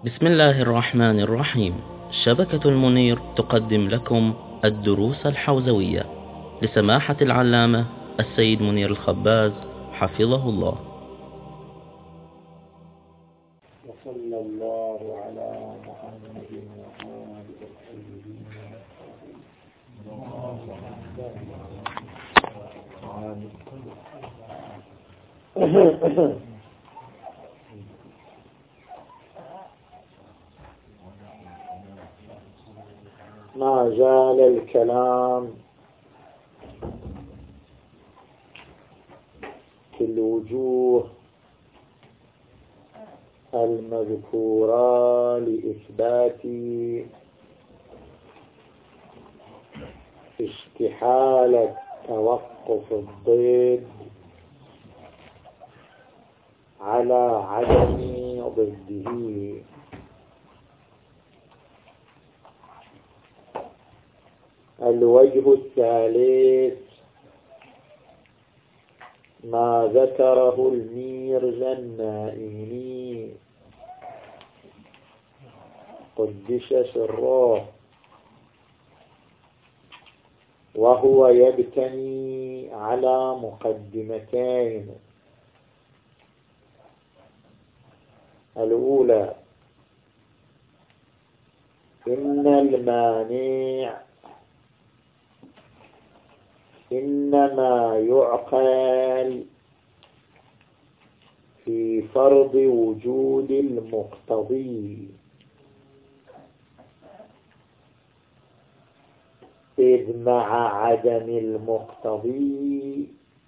بسم الله الرحمن الرحيم. شبكة المنير تقدم لكم الدروس الحوزوية لسماحة العلامة السيد منير الخباز حفظه الله. وصلى الله على محمد وآله الطيبين الطاهرين. ما زال الكلام في الوجوه المذكورة لإثبات استحالة توقف الضد على عدم ضده. الوجه الثالث ما ذكره الميرزا النائمي قدس سره، وهو يبتني على مقدمتين. الأولى إن المانع إنما يعقل في فرض وجود المقتضي، إذ مع عدم المقتضي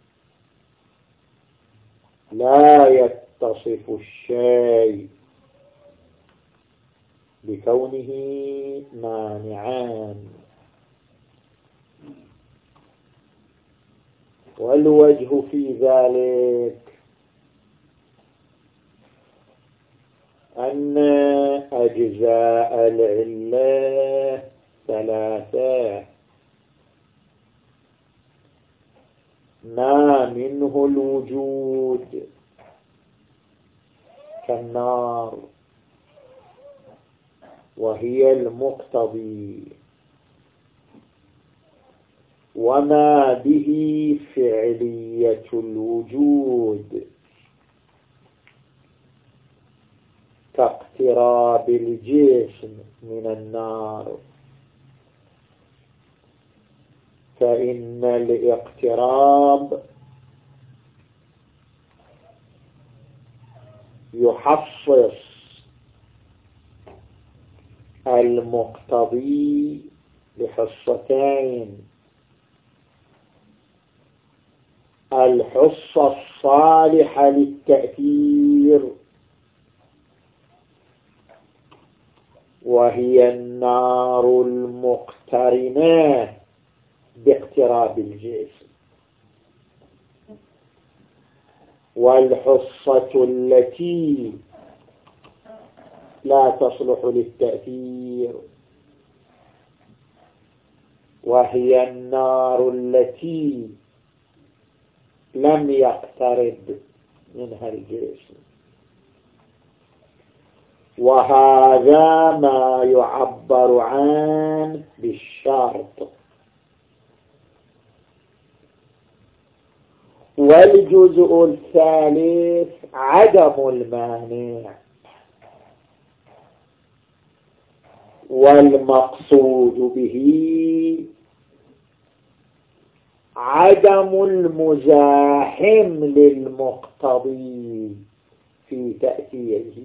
لا يتصف الشيء بكونه مانعان. والوجه في ذلك أن أجزاء العلة ثلاثة، ما منه الوجود كالنار وهي المقتضي، وما به فعلية الوجود كاقتراب الجسم من النار، فإن الاقتراب يحصص المقتضي بحصتين: الحصة الصالحة للتأثير وهي النار المقترنة باقتراب الجسم، والحصة التي لا تصلح للتأثير وهي النار التي لم يقترب منها الجسم. وهذا ما يعبر عنه بالشرط. والجزء الثالث عدم المانع، والمقصود به عدم المزاحم للمقتضي في تأثيره،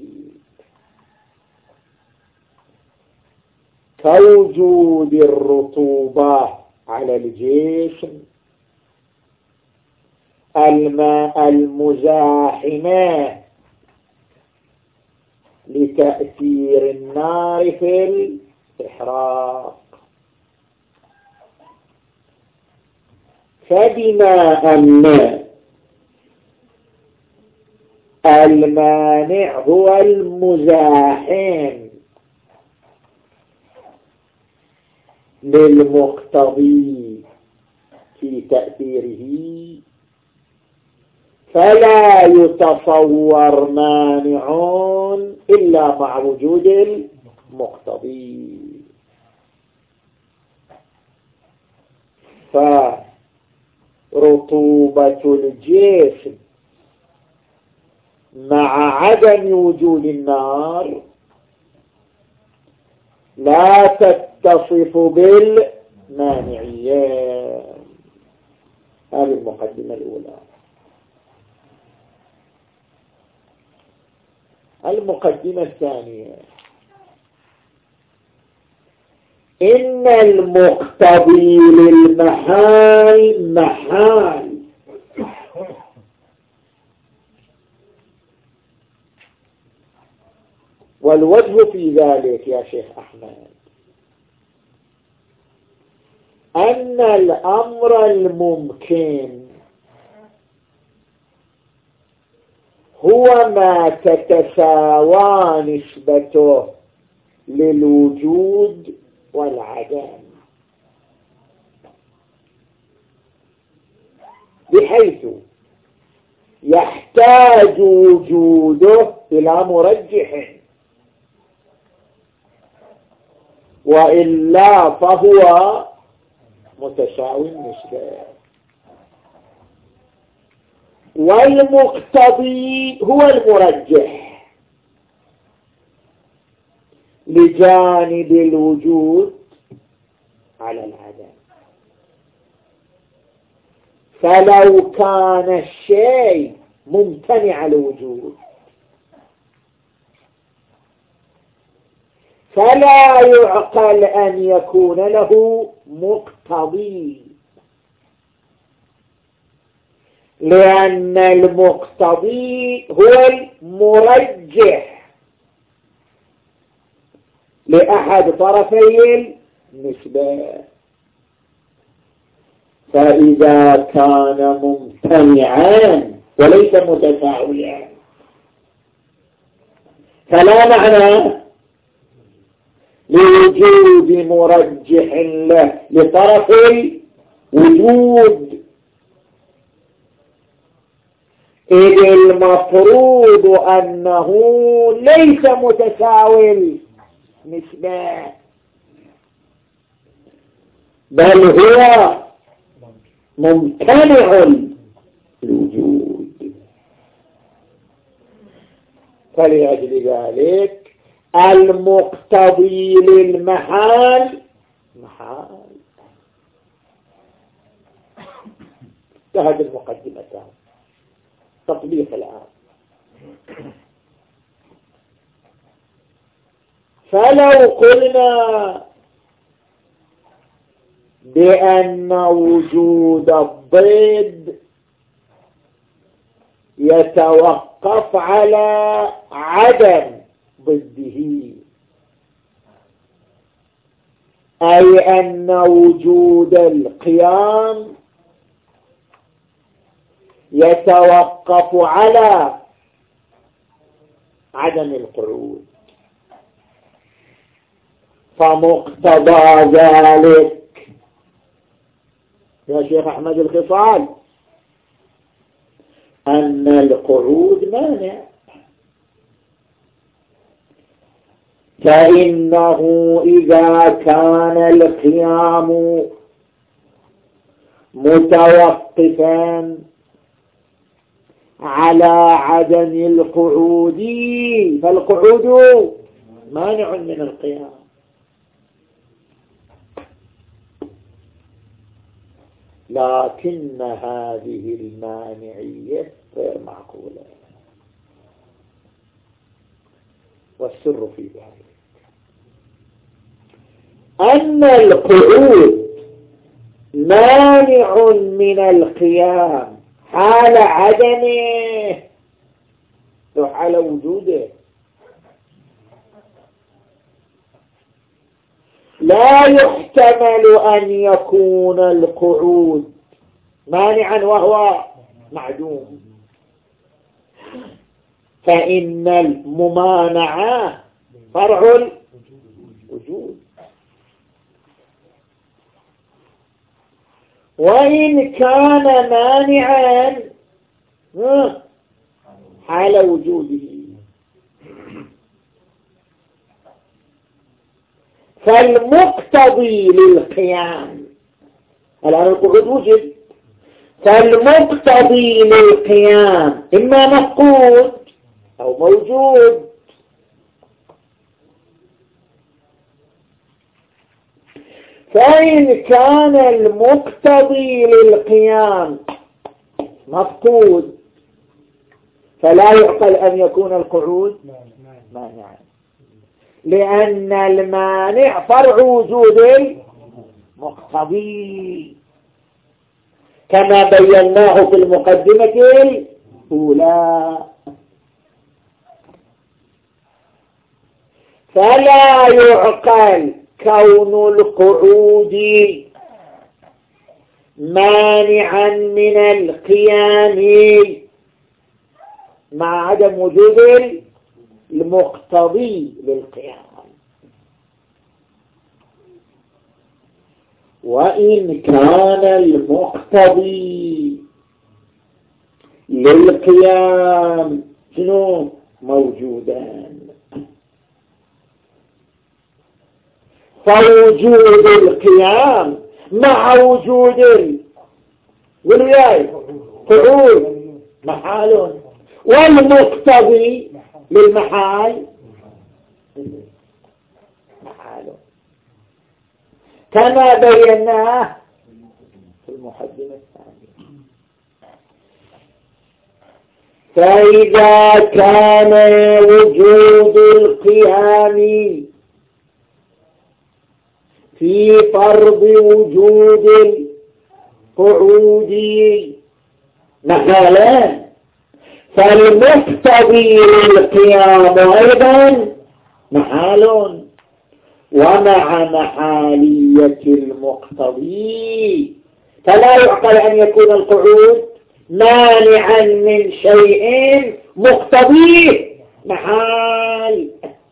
كوجود الرطوبة على الجسم الماء المزاحمة لتأثير النار في الإحراق. فبما أن المانع هو المزاحم للمقتضي في تأثيره، فلا يتصور مانع إلا مع وجود المقتضي. فرطوبة الجسم مع عدم وجود النار لا تتصف بالمانعية. هذه المقدمة الأولى. المقدمة الثانية: إن المقتضي للمحال محال، والوجه في ذلك يا شيخ أحمد أن الأمر الممكن هو ما تتساوى نسبته للوجود والعدم، بحيث يحتاج وجوده إلى مرجح، وإلا فهو متساوي النسبة. والمقتضي هو المرجح لجانب الوجود على العدم. فلو كان الشيء ممتنع الوجود فلا يعقل أن يكون له مقتضي، لأن المقتضي هو المرجح لأحد طرفي النسبة. فإذا كان ممتنعا وليس متساويا فلا معنى لوجود مرجح له لطرف الوجود، إذ المفروض أنه ليس متساوي نسبة، بل هو ممتنع الوجود. فلأجل ذلك المقتضي للمحال محال. هذه المقدمة تطبيق الآن. فلو قلنا بأن وجود الضد يتوقف على عدم ضده، أي أن وجود القيام يتوقف على عدم القعود، فمقتضى ذلك يا شيخ أحمد الخصال أن القعود مانع، فإنه إذا كان القيام متوقفا على عدم القعود فالقعود مانع من القيام. لكن هذه المانعية غير معقولة، والسر في ذلك أن القعود مانع من القيام حال عدمه وحال وجوده. لا يحتمل أن يكون القعود مانعا وهو معدوم، فإن الممانعة فرع الوجود، وإن كان مانعا حال وجوده. فالمقتضي للقيام، الآن القعود وجد، فالمقتضي للقيام إما مفقود أو موجود. فإن كان المقتضي للقيام مفقود فلا يعقل أن يكون القعود مانعا، لأن المانع فرع وجود المقتضي كما بيناه في المقدمة الأولى. فلا يعقل كون القعود مانعا من القيام مع عدم وجود المقتضي للقيام. وإن كان المقتضي للقيام شنو موجودان، فوجود القيام مع وجود قعود محال، والمقتضي للمحال محال كما بيناه في المقدمة الثانية. فإذا كان وجود القيام في فرض وجود القعود محالا، فالمقتضي للقيام أيضا محال، ومع محالية المقتضي فلا يعقل أن يكون القعود مانعا من شيء مقتضيه محال.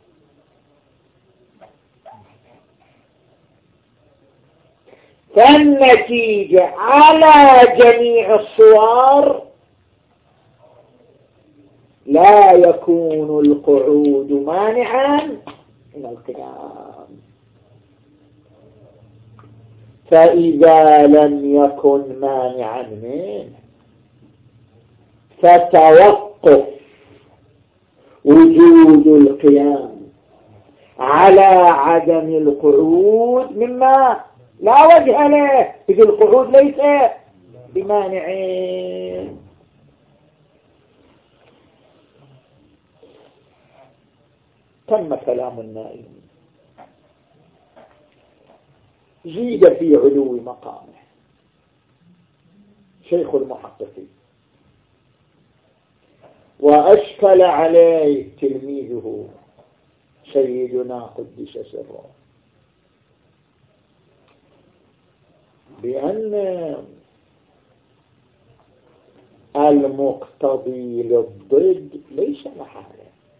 فالنتيجة على جميع الصور لا يكون القعود مانعا من القيام. فإذا لم يكن مانعا منه فتوقف وجود القيام على عدم القعود مما لا وجه له، إذ القعود ليس بمانعين. تم كلام النائم، زيد في علو مقامه شيخ المحققين، وأشكل عليه تلميذه سيدنا قدس سره بأن المقتضي للضد ليس محالا،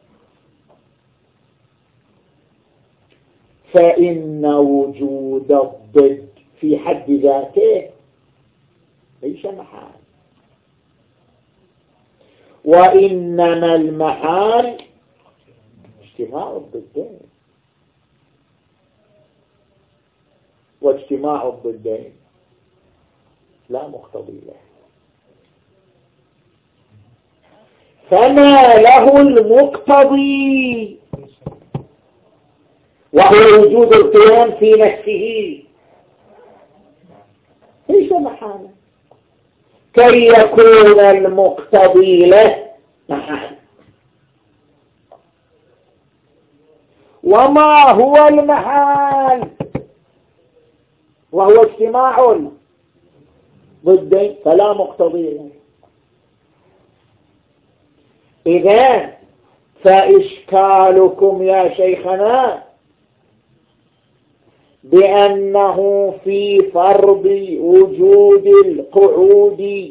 فإن وجود الضد في حد ذاته ليس محال، وإنما المحال اجتماع الضدين، واجتماع الضدين لا مقتضي له. فما له المقتضي وهو وجود القيام في نفسه ليس محالا، كي يكون المقتضي له محال. وما هو المحال وهو اجتماع ضدين فلا مقتضي له. إذن فإشكالكم يا شيخنا بأنه في فرض وجود القعود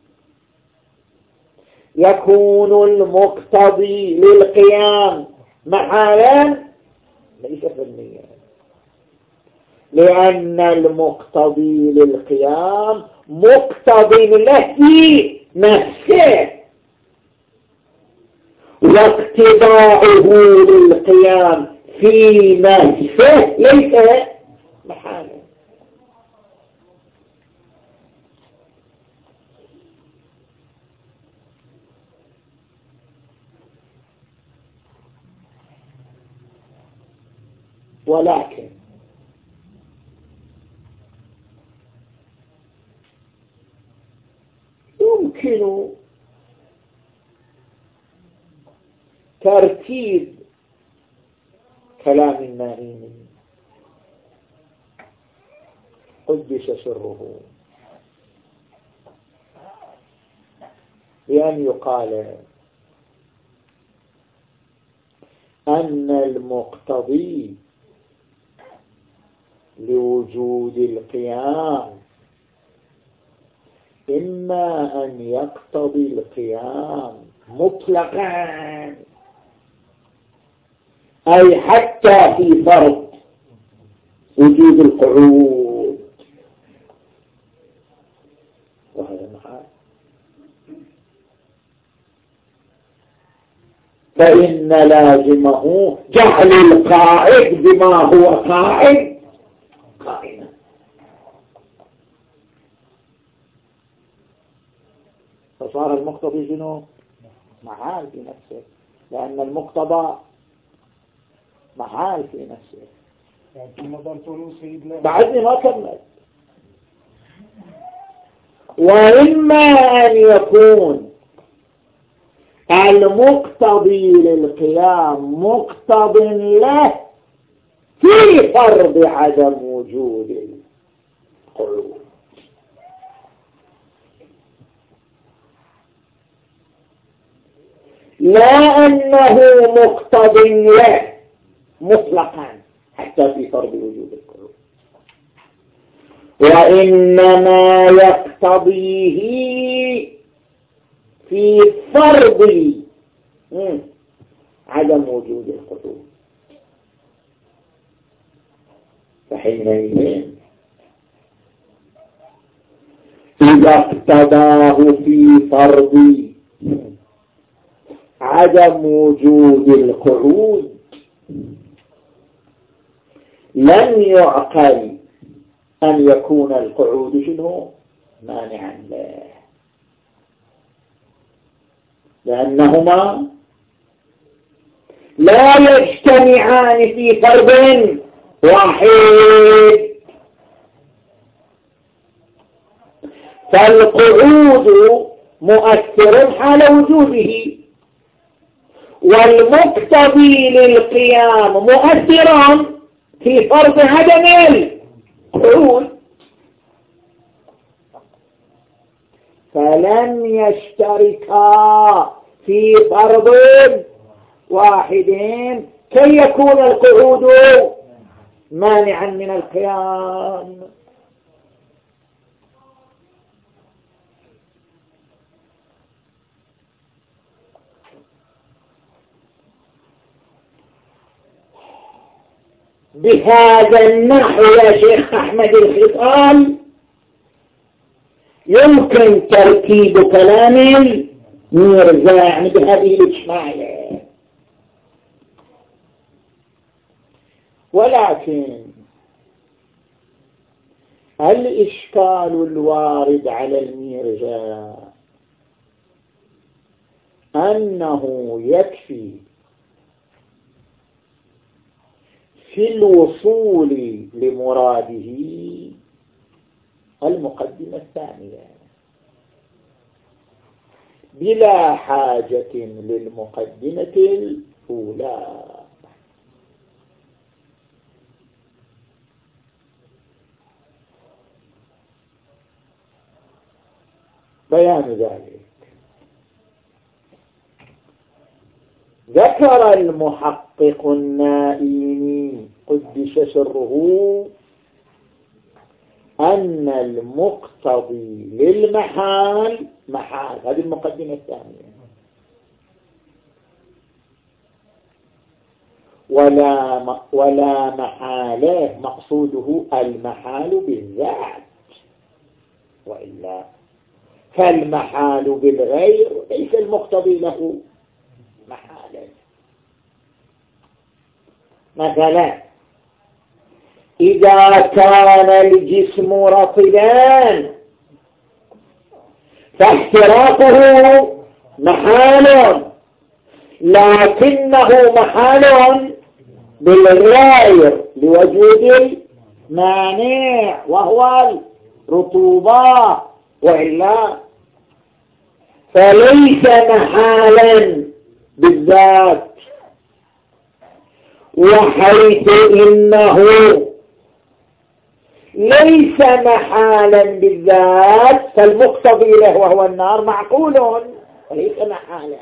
يكون المقتضي للقيام محالا ليس في النية، لأن المقتضي للقيام مقتضي له في نفسه، واقتضاعه للقيام في نفسه ليس محالا. ولكن يمكن ترتيب كلام النائم قدس سره بأن يقال أن المقتضي لوجود القيام إما أن يقتضي القيام مطلقا، أي حتى في فرض وجود القعود، وهذا محال، فإن لازمه جعل القاعد بما هو قاعد قائما. فصار المقتضي شنو؟ محال في نفسه، لأن المقتضى محال في نفسه. بعدني ما كمل. وإما أن يكون المقتضي للقيام مقتض له في فرض عدم وجود القعود، لا أنه مقتض له مطلقا حتى في فرض وجود القعود، وإنما يقتضيه في فرض عدم وجود القعود. فحينئذ إذا اقتضاه في فرض عدم وجود القعود لم يعقل أن يكون القعود شنو؟ مانعا له، لأنهما لا يجتمعان في فرض واحد. فالقعود مؤثر حال وجوده، والمقتضي للقيام مؤثر في فرض عدم القعود، فلم يشتركا في فرض واحد كي يكون القعود مانعا من القيام. بهذا النحو يا شيخ أحمد الخطال يمكن ترتيب كلام ميرزا، يعني بهذه الإجمالة. ولكن الإشكال الوارد على الميرزا أنه يكفي في الوصول لمراده المقدمة الثانية بلا حاجة للمقدمة الأولى. بيان ذلك ذكر المحقق النائمي قدس سره أن المقتضي للمحال محال، هذه المقدمة الثانية، ولا محاله مقصوده المحال بالذات، وإلا فالمحال بالغير ليس المقتضي له محالا. مثلا إذا كان الجسم رطبا فاحتراقه محال، لكنه محال بالغير لوجود المانع وهو الرطوبة، وإلا فليس محالا بالذات. وحيث إنه ليس محالا بالذات فالمقتضي له وهو النار معقول وليس محالا.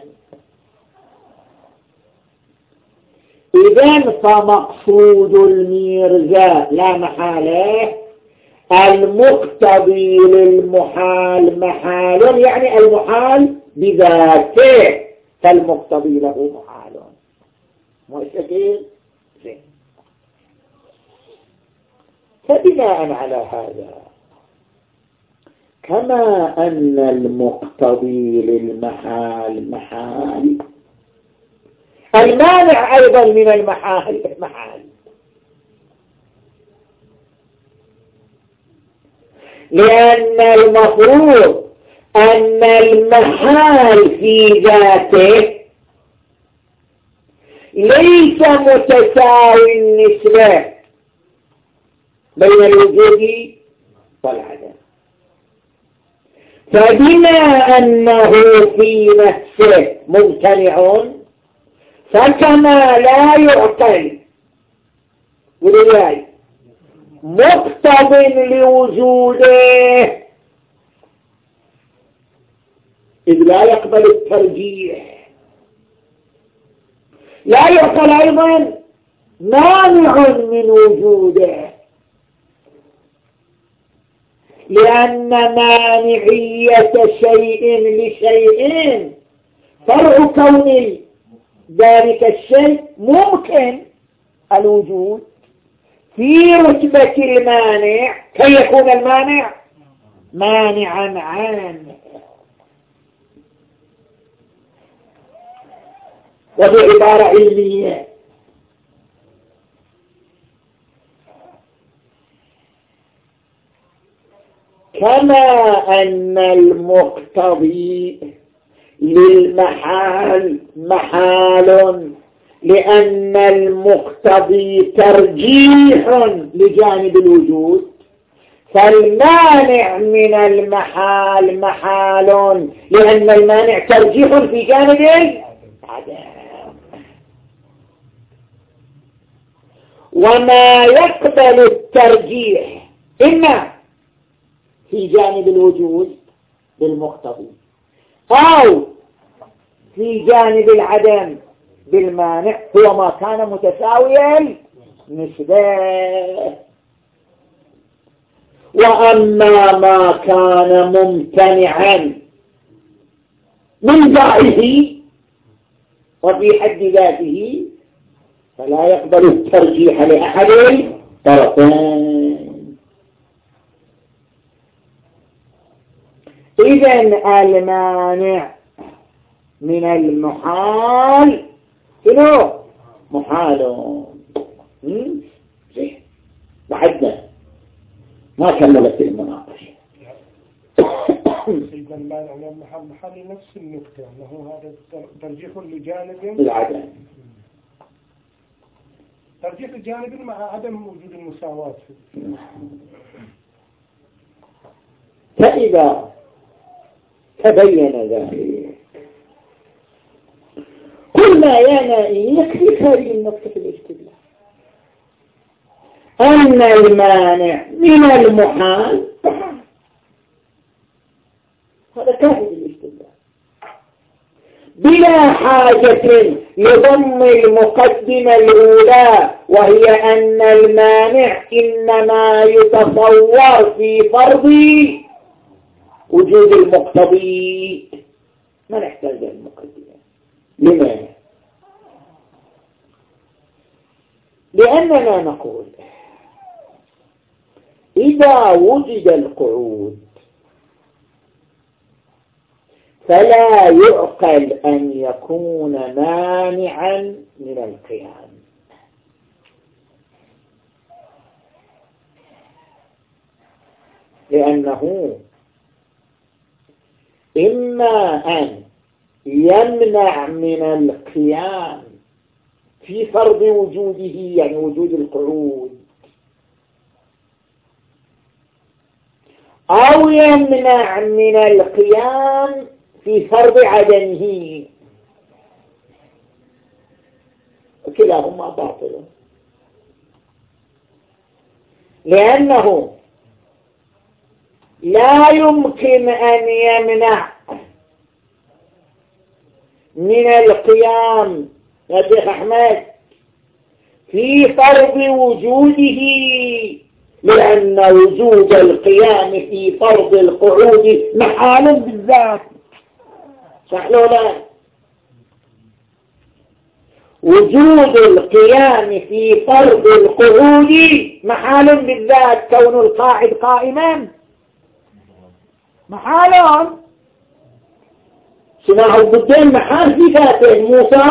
إذن فمقصود الميرزا لا محالة المقتضي للمحال محال، يعني المحال بذاته، فالمقتضي له محال. مستقيم. فبناء على هذا كما أن المقتضي للمحال محال، المانع أيضا من المحال محال، لأن المفروض أن المحال في ذاته ليس متساوي النسبة بين الوجود والعدم، فبما أنه في نفسه ممتنع فكما لا يعقل ولذلك مقتض لوجوده إذ لا يقبل الترجيح، لا يعقل أيضا مانع من وجوده، لأن مانعية شيء لشيء فرع كون ذلك الشيء ممكن الوجود في رتبة المانع كي يكون المانع مانعا عنه. وبعبارة علمية كما أن المقتضي للمحال محال لأن المقتضي ترجيح لجانب الوجود، فالمانع من المحال محال لأن المانع ترجيح في جانب العدم. وما يقبل الترجيح إما في جانب الوجود بالمقتضي أو في جانب العدم بالمانع هو ما كان متساويا نسبة. وأما ما كان ممتنعا من ذاته وفي حد ذاته فلا يقبل الترجيح لأحد طرفين. إذن المانع من المحال شنو؟ محال. بعدنا ما كملت المناقشة. إذا المانع من المحال محال نفس النقطة أنه هذا ترجيح لجانب العدم، ترجيح الجانب مع عدم وجود المساواة. فإذا تبين ذلك قلنا يا نائي يكفي هذه النقطة في الاستدلال أن المانع من المحال هذا كافي في الاستدلال بلا حاجة لضم المقدمة الأولى، وهي أن المانع إنما يتصور في فرض وجود المقتضي، ما نحتاج المقدمة. لماذا؟ لأننا نقول إذا وجد القعود فلا يعقل أن يكون مانعا من القيام، لأنه إما أن يمنع من القيام في فرض وجوده، يعني وجود القعود، أو يمنع من القيام في فرض عدمه، كلاهما باطل، لأنه لا يمكن أن يمنع من القيام يا شيخ أحمد في فرض وجوده، لأن وجود القيام في فرض القعود محال بالذات، صح لو لا؟ وجود القيام في فرض القعود محال بالذات، كون القاعد قائما محال، سماع الضدين محال في ذاته،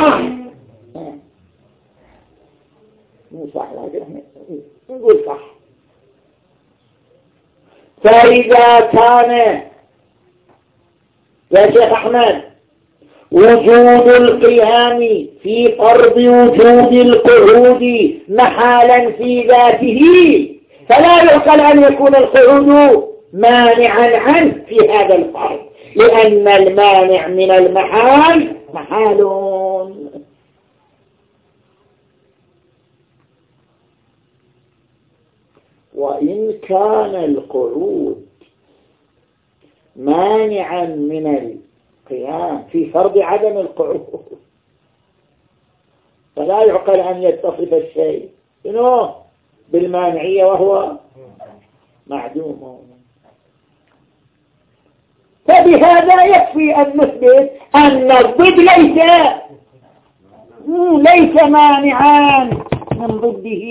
مو صح لكن نقول صح. فإذا كان يا شيخ أحمد وجود القيام في فرض وجود القعود محالا في ذاته، فلا يعقل أن يكون القعود مانعا عنه في هذا الفرض، لأن المانع من المحال محال. وإن كان القعود مانعا من القيام في فرض عدم القعود، فلا يعقل أن يتصف الشيء بالمانعية وهو معدوم. فبهذا يكفي أن نثبت أن الضد ليس مانعا من ضده،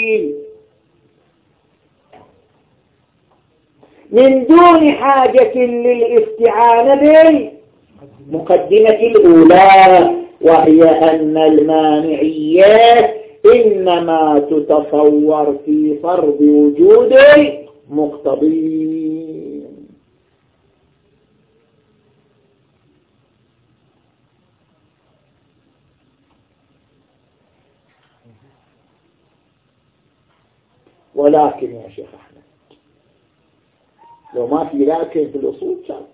من دون حاجة للاستعانة بالمقدمة الأولى، وهي أن المانعيات إنما تتصور في فرض وجود مقتضين. ولكن يا شيخ أحمد لو ما في لكن في الأصول كان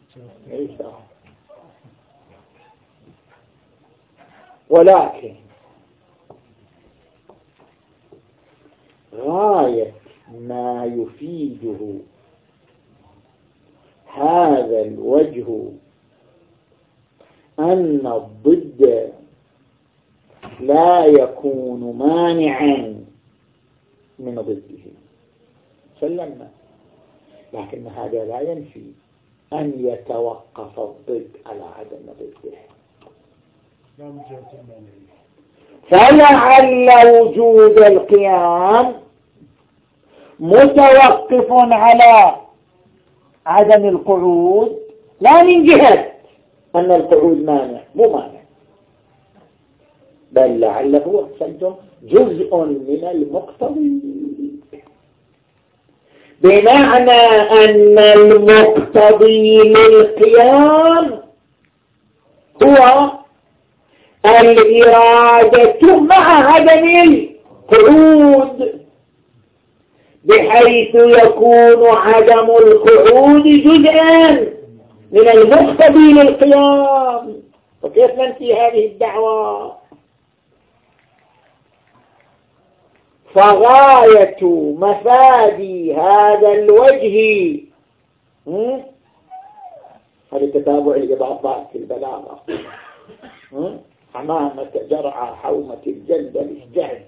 ولكن غاية ما يفيده هذا الوجه أن الضد لا يكون مانعا من ضده، سلمنا، لكن هذا لا ينفي أن يتوقف الضد على عدم ضده. فلعل وجود القيام متوقف على عدم القعود، لا من جهة أن القعود مانع، مو مانع، بل لعله أحسنتم جزء من المقتضي، بمعنى أن المقتضي للقيام هو الإرادة مع عدم القعود، بحيث يكون عدم القعود جزءا من المقتضي للقيام. وكيف ننفي هذه الدعوة؟ فغاية مفاد هذا الوجه هذا تتابع الإضافات في البلاغة، حمامة جرعى حومة الجلد الإشجاج.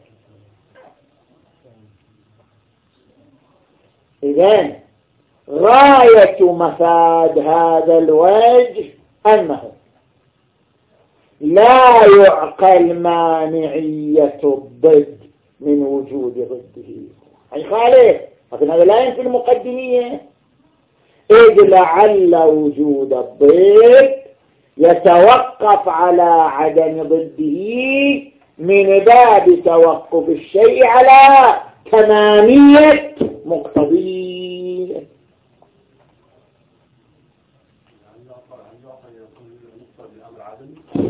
إذن غاية مفاد هذا الوجه أنه لا يعقل مانعية الضد من وجود ضده، أي خالف، لكن هذا لا ينفي المقدمية، إذ لعل وجود الضد يتوقف على عدم ضده من باب توقف الشيء على تمامية مقتضيه.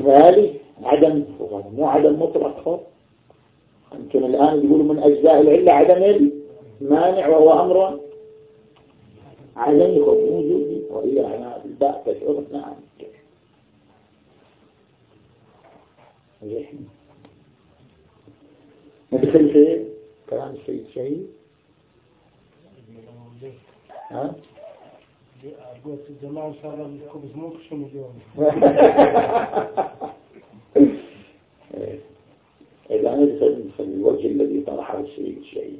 إجمالي عدم، مو عدم مطلق خالص. أنتم الآن يقولوا من أجزاء العلة عدم المانع وهو أمر عدمي وجودي، وهي أنا الباء تشعر نعم. ندخل في كلام السيد شهيد. ها؟ قلت الجماعة إن شاء الله الخبز مو خشن اليوم. إذا ندخل في الوجه الذي طرحه السيد الشهيد.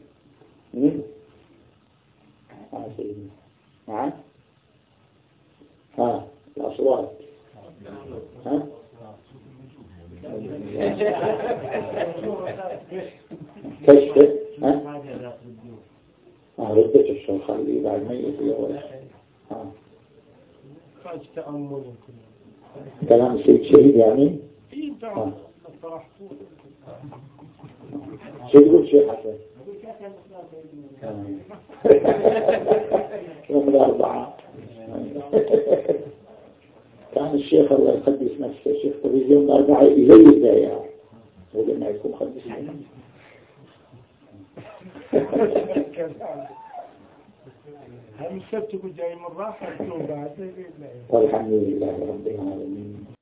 سيدنا. نعم. ها الأصوات. ها؟ كشف. ها؟ ردة الشيخ خليه بعد ميت الأول. فاج تأمل كلام السيد شهيد يعني. شو تقول شيء حسن؟ يوم الأربعاء كان الشيخ الله يقدس نفسه الشيخ طبيب يوم الأربعاء يزيد ذايا ولما يكون قدس هم السبت جاي من راحة والحمد لله رب العالمين.